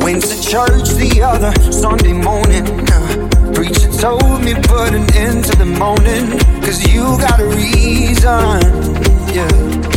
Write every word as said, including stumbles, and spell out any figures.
Went to church the other Sunday morning. uh, Preacher told me put an end to the moaning, 'cause you got a reason, yeah.